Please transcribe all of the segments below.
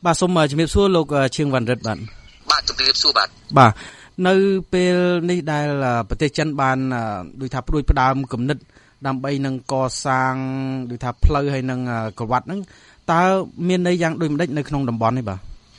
បាទសូមជំរាបសួរលោកឈៀងវណ្ណរិទ្ធបាទជំរាបសួរបាទនៅពេលនេះដែលប្រទេសចិនបានដូចថាព្រួយផ្ដើមគំនិតដើម្បីនឹងកសាងដូចថាផ្លូវហើយនឹងក្រវ៉ាត់ហ្នឹងតើមានន័យយ៉ាងដូចម្ដេចនៅក្នុងតំបន់នេះបាទ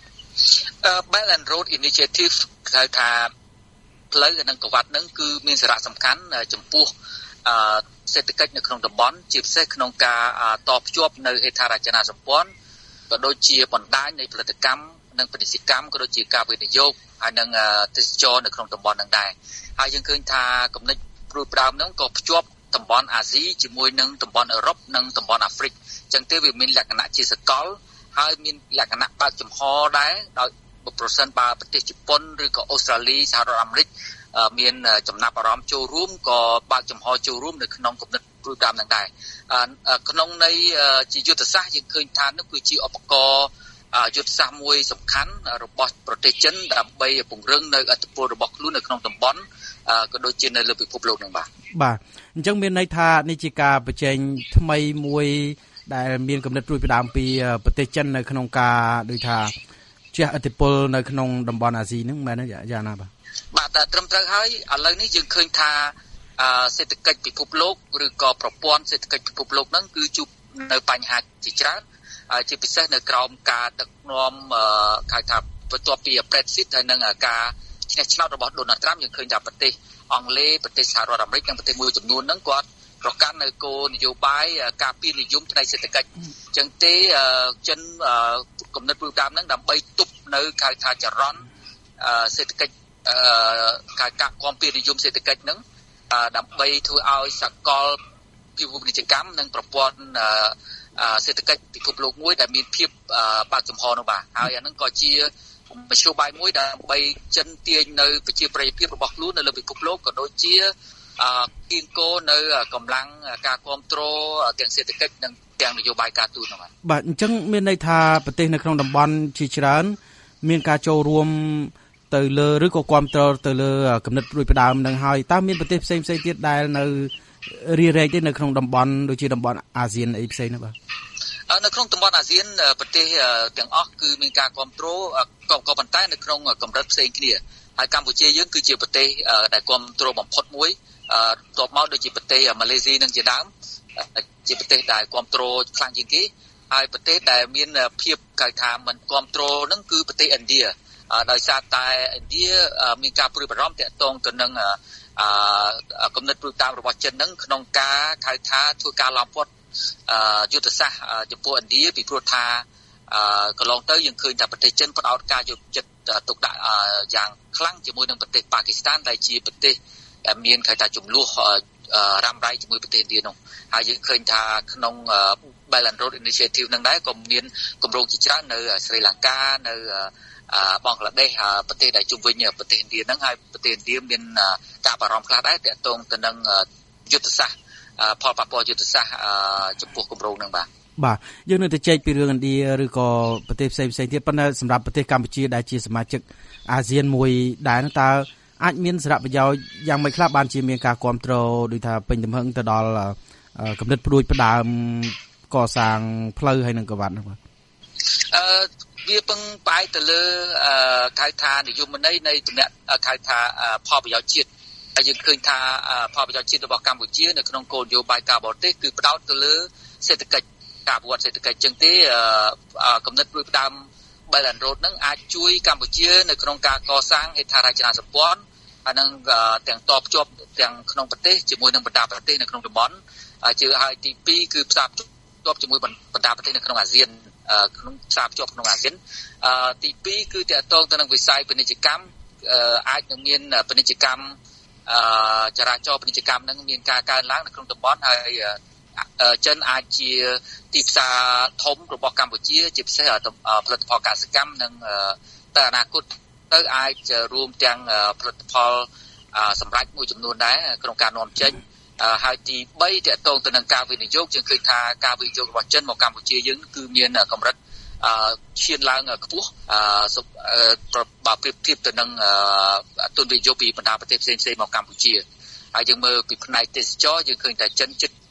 Belt and Road Initiative ហៅថាផ្លូវនិងក្រវ៉ាត់ហ្នឹងគឺមានសារៈសំខាន់ចំពោះសេដ្ឋកិច្ចនៅក្នុងតំបន់ជាពិសេសក្នុងការតភ្ជាប់នៅហេដ្ឋារចនាសម្ព័ន្ធក៏ដូចជាបណ្ដាញនៃផលិតកម្មនិងពាណិជ្ជកម្មក៏ដូចជាការវិនិយោគហើយនិងទេសចរនៅក្នុងតំបន់ហ្នឹងដែរហើយយើងឃើញថាគំនិតព្រួយផ្ដើមហ្នឹងក៏ភ្ជាប់តំបន់អាស៊ីជាមួយនឹងតំបន់អឺរ៉ុបនិងតំបន់អាហ្វ្រិកអញ្ចឹងទេវាមានលក្ខណៈជាសកលហើយមានលក្ខណៈបើកចំហដែរដោយប្រសិនបើប្រទេសជប៉ុនឬក៏អូស្ត្រាលីសហរដ្ឋអាមេរិកមានចំណាប់អារម្មណ៍ចូលរួមក៏បើកចំហចូលរួមនៅក្នុងគំនិតព្រួយផ្ដើមហ្នឹងដែរក្នុងន័យជាយុទ្ធសាស្ត្រយើងឃើញថានោះគឺជាឧបករណ៍យុទ្ធសាស្ត្រមួយសំខាន់របស់ប្រទេសចិនដើម្បីពង្រឹងនៅឥទ្ធិពលរបស់ខ្លួននៅក្នុងតំបន់ក៏ដូចជានៅលើពិភពលោកហ្នឹងបាទអញ្ចឹងមានន័យថានេះជាការបញ្ចេញថ្មីមួយដែលមានគំនិតព្រួយផ្ដើមពីប្រទេសចិននៅក្នុងការដូចថាជះឥទ្ធិពលនៅក្នុងតំបន់អាស៊ីហ្នឹងមែនទេយ៉ាងណាបាទត្រឹមត្រូវហើយឥឡូវនេះយើងឃើញថាសេដ្ឋកិច្ចពិភពលោកឬក៏ប្រព័ន្ធសេដ្ឋកិច្ចពិភពលោកហ្នឹងគឺជួបនៅបញ្ហាជាច្រើនជាពិសេសនៅក្រោមការដឹកនាំហៅថាបន្ទាប់ពី Brexit ហើយនិងការឈ្នះឆ្នោតរបស់ Donald Trump យើងឃើញថាប្រទេសអង់គ្លេសប្រទេសសហរដ្ឋអាមេរិកនិងប្រទេសមួយចំនួនហ្នឹងគាត់ប្រកាន់នៅគោលនយោបាយការពារនិយមផ្នែកសេដ្ឋកិច្ចអញ្ចឹងទេចិនគំនិតព្រួយផ្ដើមហ្នឹងដើម្បីទប់នៅហៅថាចរន្តសេដ្ឋកិច្ចការគាំពារនិយមសេដ្ឋកិច្ចហ្នឹងដើម្បីធ្វើឲ្យសកលពិភពពាណិជ្ជកម្មនិងប្រព័ន្ធសេដ្ឋកិច្ចពិភពលោកមួយដែលមានភាពបើកចំហនោះបាទហើយអាហ្នឹងក៏ជាមធ្យោបាយមួយដើម្បីចិនទាញនៅប្រជាប្រិយភាពរបស់ខ្លួននៅលើពិភពលោកក៏ដូចជាគៀងគរនៅកម្លាំងការគ្រប់គ្រងទាំងសេដ្ឋកិច្ចនិងទាំងនយោបាយការទូតនោះបាទអញ្ចឹងមានន័យថាប្រទេសនៅក្នុងតំបន់ជាច្រើនមានការចូលរួមទៅលើឬក៏គ្រប់គ្រងទៅលើគំនិតព្រួយផ្ដើមនឹងហើយតើមានប្រទេសផ្សេងៗទៀតដែលនៅរារែកទេនៅក្នុងតំបន់ដូចជាតំបន់អាស៊ានអីផ្សេងនោះបាទនៅក្នុងតំបន់អាស៊ានប្រទេសទាំងអស់គឺមានការគ្រប់គ្រងក៏ប៉ុន្តែនៅក្នុងកម្រិតផ្សេងគ្នាហើយកម្ពុជាយើងគឺជាប្រទេសដែលគ្រប់គ្រងបំផុតមួយបន្ទាប់មកដូចជាប្រទេសម៉ាឡេស៊ីនឹងជាដើមជាប្រទេសដែលគ្រប់គ្រងខ្លាំងជាងគេហើយប្រទេសដែលមានភាពកៅថាមិនគ្រប់គ្រងហ្នឹងគឺប្រទេសឥណ្ឌាដោយសារតែឥណ្ឌាមានការព្រួយបារម្ភទាក់ទងទៅនឹងគំនិតព្រួយផ្ដើមរបស់ចិនហ្នឹងក្នុងការហៅថាធ្វើការឡោមព័ទ្ធយុទ្ធសាស្ត្រចំពោះឥណ្ឌាពីព្រោះថាកន្លងទៅយើងឃើញថាប្រទេសចិនផ្ដោតការយកចិត្តទុកដាក់យ៉ាងខ្លាំងជាមួយនឹងប្រទេសប៉ាគីស្ថានដែលជាប្រទេសដែលមានហៅថាចំនួនរ៉ាំរ៉ៃជាមួយប្រទេសឥណ្ឌានោះហើយយើងឃើញថាក្នុង Belt and Road Initiative នឹងដែរក៏មានគម្រោងជាច្រើននៅស្រីលង្កានៅបង់ក្លាដេសប្រទេសដែលជុំវិញប្រទេសឥណ្ឌាហ្នឹងហើយប្រទេសឥណ្ឌាមានការបារម្ភខ្លះដែរទាក់ទងទៅនឹងយុទ្ធសាស្ត្រផលប៉ះពាល់យុទ្ធសាស្ត្រចំពោះគម្រោងហ្នឹងបាទយើងនៅតែចែកពីរឿងឥណ្ឌាឬក៏ប្រទេសផ្សេងទៀតប៉ុន្តែសម្រាប់ប្រទេសកម្ពុជាដែលជាសមាជិកអាស៊ានមួយដែរតើអាចមានសារៈប្រយោជន៍យ៉ាងម៉េចខ្លះបានជាមានការគ្រប់គ្រងដូចថាពេញទំហឹងទៅដល់គំនិតព្រួយផ្ដើមកសាងផ្លូវហើយនឹងក្រវ៉ាត់ហ្នឹងបាទវាពឹងផ្អែកទៅលើហៅថានិយមន័យនៃតំណែងហៅថាផលប្រយោជន៍ជាតិហើយយើងឃើញថាផលប្រយោជន៍ជាតិរបស់កម្ពុជានៅក្នុងគោលនយោបាយការបរទេសគឺផ្ដោតទៅលើសេដ្ឋកិច្ចការអភិវឌ្ឍសេដ្ឋកិច្ចចឹងទេគំនិតព្រួយផ្ដើម Belt and Road ហ្នឹងអាចជួយកម្ពុជានៅក្នុងការកសាងហេដ្ឋារចនាសម្ព័ន្ធហើយនឹងទាំងតភ្ជាប់ទាំងក្នុងប្រទេសជាមួយនឹងបណ្ដាប្រទេសនៅក្នុងតំបន់ជាហើយទី2គឺផ្សារភ្ជាប់ជាមួយបណ្ដាប្រទេសនៅក្នុងអាស៊ានក្នុងផ្សារភ្ជាប់ក្នុងអាស៊ានទី2គឺតកតងទៅនឹងវិស័យពាណិជ្ជកម្មអាចនឹងមានពាណិជ្ជកម្មចរាចរណ៍ពាណិជ្ជកម្មហ្នឹងមានការកើនឡើងនៅក្នុងតំបន់ហើយចិនអាចជាទីផ្សារធំរបស់កម្ពុជាជាពិសេសផលិតផលកសិកម្មនិងទៅអនាគតទៅអាចរួមទាំងផលិតផលសម្រាប់មួយចំនួនដែរក្នុងការនាំចេញហើយទី3តកតងទៅនឹងការវិនិយោគយើងឃើញថាការវិនិយោគរបស់ចិនមកកម្ពុជាយើងគឺមានកម្រិតឈានឡើងខ្ពស់បើប្រៀបធៀបទៅនឹងទុនវិនិយោគពីបណ្ដាប្រទេសផ្សេងៗមកកម្ពុជាហើយយើងមើលពីផ្នែកទេសចរយើងឃើញតែចិនជិត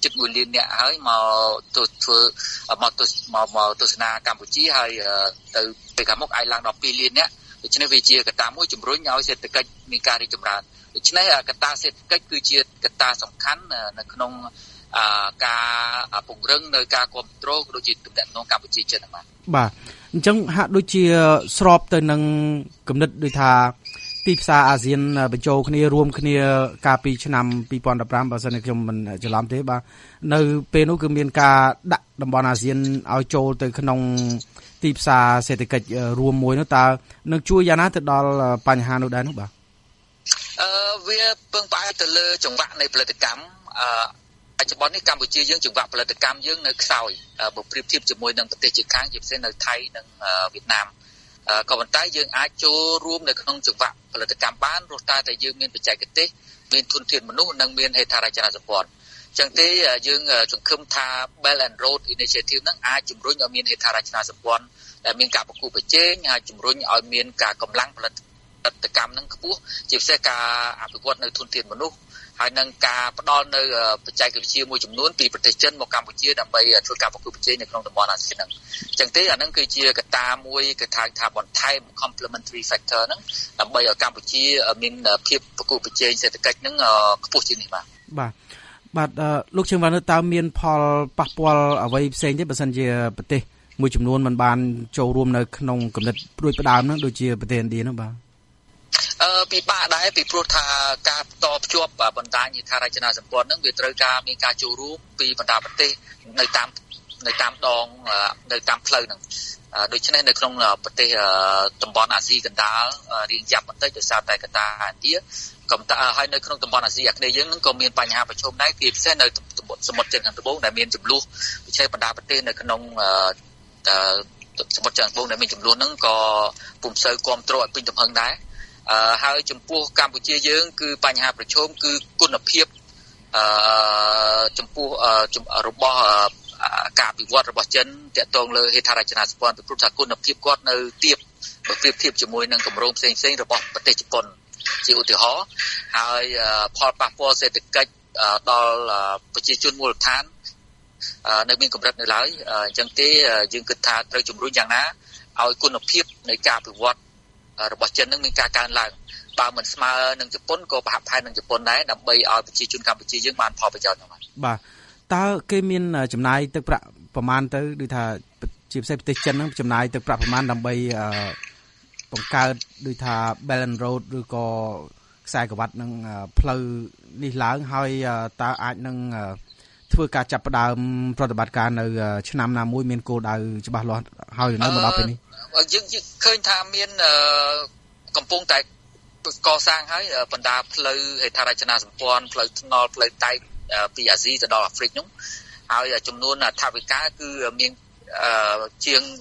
ជិត1លានអ្នកហើយមកធ្វើមកទស្សនាកម្ពុជាហើយទៅពេលខាងមុខអាចឡើងដល់2លានអ្នកដូច្នេះវាជាកត្តាមួយជំរុញឲ្យសេដ្ឋកិច្ចមានការរីកចម្រើនដូច្នេះកត្តាសេដ្ឋកិច្ចគឺជាកត្តាសំខាន់នៅក្នុងការពង្រឹងនៅការគ្រប់គ្រងដូចជាទំនាក់ទំនងកម្ពុជាចិនហ្នឹងបាទអញ្ចឹងហាក់ដូចជាស្របទៅនឹងគំនិតដូចថាទីផ្សារអាស៊ានបញ្ចូលគ្នារួមគ្នាកាលពីឆ្នាំ2015បើសិនជាខ្ញុំមិនច្រឡំទេបាទនៅពេលនោះគឺមានការដាក់តំបន់អាស៊ានឲ្យចូលទៅក្នុងទីផ្សារសេដ្ឋកិច្ចរួមមួយនោះតើនឹងជួយយ៉ាងណាទៅដល់បញ្ហានោះដែរនោះបាទវាពឹងផ្អែកទៅលើចង្វាក់នៃផលិតកម្មបច្ចុប្បន្ននេះកម្ពុជាយើងចង្វាក់ផលិតកម្មយើងនៅខ្សោយបើប្រៀបធៀបជាមួយនឹងប្រទេសជិតខាងជាពិសេសនៅថៃនិងវៀតណាមក៏ប៉ុន្តែយើងអាចចូលរួមនៅក្នុងចង្វាក់ផលិតកម្មបានព្រោះតែយើងមានបច្ចេកទេសមានធនធានមនុស្សនិងមានហេដ្ឋារចនាសម្ព័ន្ធអញ្ចឹងទេយើងសង្ឃឹមថា Belt and Road Initiative នឹងអាចជំរុញឲ្យមានហេដ្ឋារចនាសម្ព័ន្ធដែលមានការប្រកួតប្រជែងហើយជំរុញឲ្យមានការកម្លាំងផលិតកម្មនឹងខ្ពស់ជាពិសេសការអភិវឌ្ឍនៅធនធានមនុស្សហើយនឹងការផ្ដល់នៅបច្ចេកវិទ្យាមួយចំនួនពីប្រទេសចិនមកកម្ពុជាដើម្បីធ្វើការប្រកួតប្រជែងនៅក្នុងតំបន់អាស៊ានហ្នឹងអញ្ចឹងទេអាហ្នឹងគឺជាកត្តាមួយគេថាបន្ថែម complementary factor ហ្នឹងដើម្បីឲ្យកម្ពុជាមានភាពប្រកួតប្រជែងសេដ្ឋកិច្ចហ្នឹងខ្ពស់ជាងនេះបាទលោកជើងវ៉ាន់តើមានផលប៉ះពាល់អ្វីផ្សេងទេបើសិនជាប្រទេសមួយចំនួនមិនបានចូលរួមនៅក្នុងគំនិតព្រួយផ្ដើមហ្នឹងដូចជាប្រទេសឥណ្ឌាហ្នឹងបាទពិបាកដែរពីព្រោះថាការតភ្ជាប់បណ្ដាញហេដ្ឋារចនាសម្ព័ន្ធហ្នឹងវាត្រូវការមានការចូលរួមពីបណ្ដាប្រទេសនៅតាមដងនៅតាមផ្លូវហ្នឹងដូច្នេះនៅក្នុងប្រទេសតំបន់អាស៊ីកណ្ដាលរៀងយ៉ាប់បន្តិចដោយសារតែកត្តាឥណ្ឌាក៏ហើយនៅក្នុងតំបន់អាស៊ីអាគ្នេយ៍យើងហ្នឹងក៏មានបញ្ហាប្រឈមដែរគឺពិសេសនៅសមុទ្រចិនខាងត្បូងដែលមានចំនួនដូច្នេះបណ្ដាប្រទេសនៅក្នុងសមុទ្រចិនខាងត្បូងដែលមានចំនួនហ្នឹងក៏ពុំសូវគ្រប់គ្រងឲ្យពេញទំហឹងដែរហើយចំពោះកម្ពុជាយើងគឺបញ្ហាប្រឈមគឺគុណភាពចំពោះរបស់ការអភិវឌ្ឍរបស់ចិនតាក់ទងលើហេដ្ឋារចនាសម្ព័ន្ធពីព្រោះថាគុណភាពគាត់នៅទាបបើប្រៀបធៀបជាមួយនឹងគម្រោងផ្សេងៗរបស់ប្រទេសជប៉ុនជាឧទាហរណ៍ហើយផលប៉ះពាល់សេដ្ឋកិច្ចដល់ប្រជាជនមូលដ្ឋាននៅមានកម្រិតនៅឡើយអញ្ចឹងទេយើងគិតថាត្រូវជំរុញយ៉ាងណាឲ្យគុណភាពនៃការអភិវឌ្ឍរបស់ចិននឹងមានការកើនឡើងបើមិនស្មើនឹងជប៉ុនក៏ប្រហាក់ប្រហែលនឹងជប៉ុនដែរដើម្បីឲ្យប្រជាជនកម្ពុជាយើងបានផលប្រយោជន៍ហ្នឹងបាទតើគេមានចំណាយទឹកប្រាក់ប្រមាណទៅដូចថាជាពិសេសប្រទេសចិនហ្នឹងចំណាយទឹកប្រាក់ប្រមាណដើម្បីបង្កើតដូចថា Belt and Road ឬក៏ខ្សែក្រវ៉ាត់នឹងផ្លូវនេះឡើងហើយតើអាចនឹងធ្វើការចាប់ផ្ដើមប្រតិបត្តិការនៅឆ្នាំណាមួយមានគោលដៅច្បាស់លាស់ហើយនៅមកដល់ពេលនេះយើងឃើញថាមានកំពុងតែកសាងហើយបណ្ដាផ្លូវហេដ្ឋារចនាសម្ព័ន្ធផ្លូវថ្នល់ផ្លូវដែកពីអាស៊ីទៅដល់អាហ្វ្រិកនោះហើយចំនួនថវិកាគឺមានជាង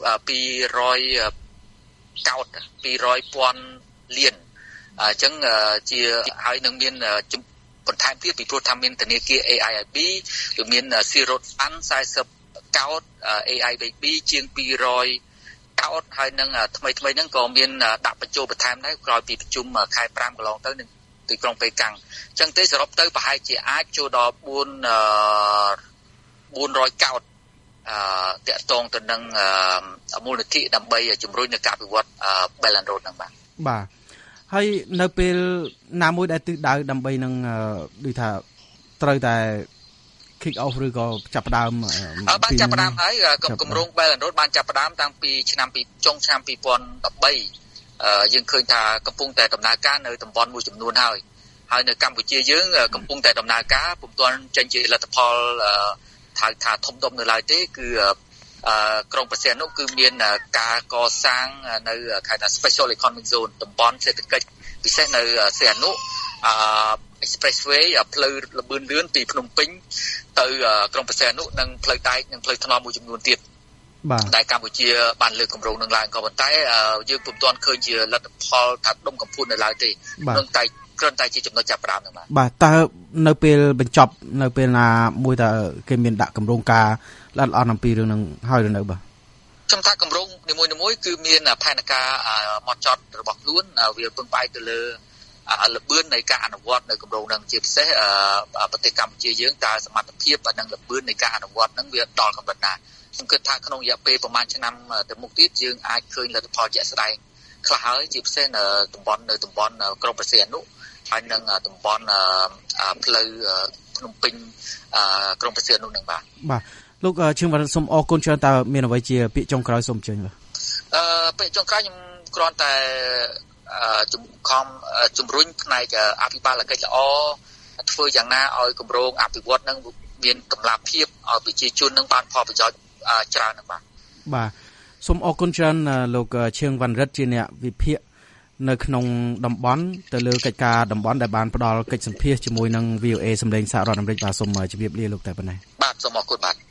200កោត200,000 លានអញ្ចឹងជាហើយនឹងមានបន្ថែមទៀតពីព្រោះថាមានធនាគារ AIIB គឺមាន Zero Fund 40កោត AIIB ជាង200កោតហើយនឹងថ្មីហ្នឹងក៏មានដាក់បញ្ចូលបន្ថែមដែរក្រោយពីប្រជុំខែ5កន្លងទៅនឹងទីក្រុងប៉េកាំងអញ្ចឹងទេសរុបទៅប្រហែលជាអាចចូលដល់400កោតតាក់ទងទៅនឹងមូលនិធិដើម្បីជំរុញនៅការអភិវឌ្ឍ Belt and Road ហ្នឹងបាទហើយនៅពេលណាមួយដែលទិសដៅដើម្បីនឹងដូចថាត្រូវតែ kick off ឬក៏ចាប់ផ្ដើមបានចាប់ផ្ដើមហើយគម្រោង Belt and Road បានចាប់ផ្ដើមតាំងពីចុងឆ្នាំ2013យើងឃើញថាកំពុងតែដំណើរការនៅតំបន់មួយចំនួនហើយនៅកម្ពុជាយើងកំពុងតែដំណើរការពុំទាន់ចេញជាលទ្ធផលថាធំដុំនៅឡើយទេគឺក្រុងព្រះសីហនុគឺមានការកសាងនៅខេត្ត Special Economic Zone តំបន់សេដ្ឋកិច្ចពិសេសនៅសីហនុ Expressway ផ្លូវលបឿនលឿនពីភ្នំពេញទៅក្រុងព្រះសីហនុនិងផ្លូវដែកនិងផ្លូវថ្នល់មួយចំនួនទៀតដែលកម្ពុជាបានលើកគម្រោងនឹងឡើងក៏ប៉ុន្តែយើងពុំទាន់ឃើញជាលទ្ធផលថាដុំកំភួននៅឡើយទេនឹងតែគ្រាន់តែជាចំណុចចាប់ផ្ដើមហ្នឹងបាទតើនៅពេលបញ្ចប់នៅពេលណាមួយតើគេមានដាក់គម្រោងការល្អិតល្អន់អំពីរឿងហ្នឹងហើយឬនៅបាទខ្ញុំថាគម្រោងនីមួយៗគឺមានផែនការហ្មត់ចត់របស់ខ្លួនវាពឹងផ្អែកទៅលើល្បឿននៃការអនុវត្តនៅគម្រោងនឹងជាពិសេសប្រទេសកម្ពុជាយើងតើសមត្ថភាពនិងល្បឿននៃការអនុវត្តនឹងវាដល់កម្រិតណាខ្ញុំគិតថាក្នុងរយៈពេលប្រហែលឆ្នាំទៅមុខទៀតយើងអាចឃើញលទ្ធផលជាក់ស្ដែងខ្លះហើយជាពិសេសនៅតំបន់ក្រុងព្រះសីហនុហើយនឹងតំបន់ផ្លូវភ្នំពេញក្រុងព្រះសីហនុនឹងបាទលោកឈឹងវណ្ណសូមអរគុណច្រើនតើមានអ្វីជាពាក្យចុងក្រោយសូមអញ្ជើញបាទពាក្យចុងក្រោយខ្ញុំគ្រាន់តែជំរុញផ្នែកអភិបាលកិច្ចល្អធ្វើយ៉ាងណាឲ្យគម្រោងអភិវឌ្ឍនឹងមានតម្លាភាពឲ្យប្រជាជននឹងបានផលប្រយោជន៍ច្រើននឹងបាទសូមអរគុណច្រើនលោកឈឿងវណ្ណរិទ្ធជាអ្នកវិភាគនៅក្នុងតំបន់ទៅលើកិច្ចការតំបន់ដែលបានផ្ដល់កិច្ចសម្ភាសជាមួយនឹង VOA សម្លេងសហរដ្ឋអាមេរិកបាទសូមជម្រាបលាលោកតែប៉ុណ្ណេះបាទសូមអរគុណបាទ